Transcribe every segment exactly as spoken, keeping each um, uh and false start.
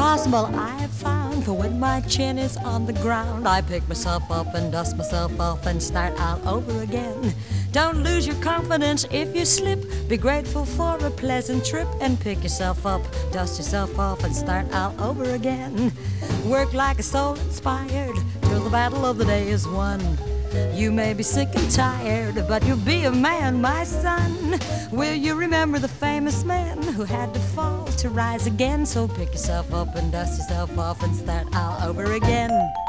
impossible I have found, for when my chin is on the ground, I pick myself up and dust myself off and start all over again. Don't lose your confidence if you slip. Be grateful for a pleasant trip and pick yourself up, dust yourself off and start all over again. Work like a soul inspired till the battle of the day is won. You may be sick and tired, but you'll be a man, my son. Will you remember the famous man who had to fall to rise again? So pick yourself up and dust yourself off and start all over again.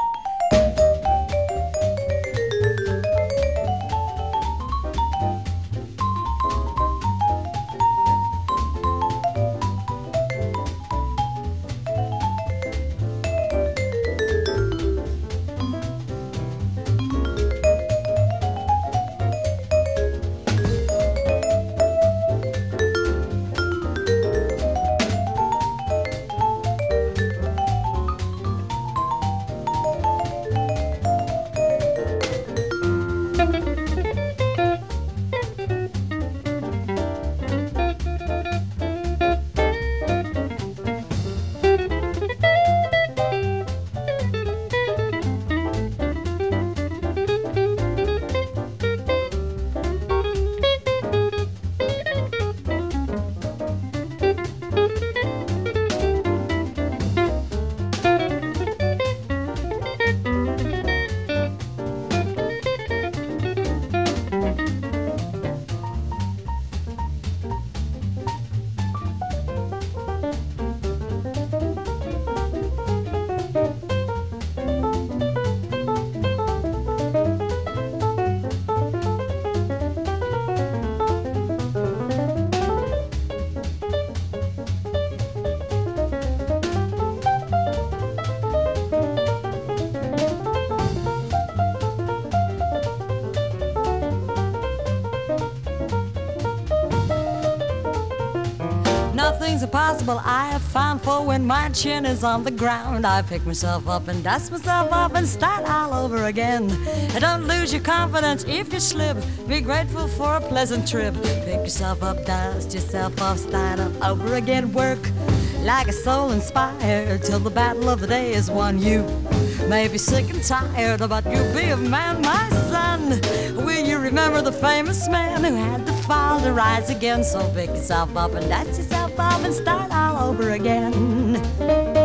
Nothing's impossible I have found, for when my chin is on the ground, I pick myself up and dust myself off and start all over again. And don't lose your confidence if you slip. Be grateful for a pleasant trip. Pick yourself up, dust yourself off, start all over again. Work like a soul inspired till the battle of the day is won. You may be sick and tired, but you'll be a man, my son. Will you remember the famous man who had to fall to rise again? So pick yourself up and dust yourself off and start all over again.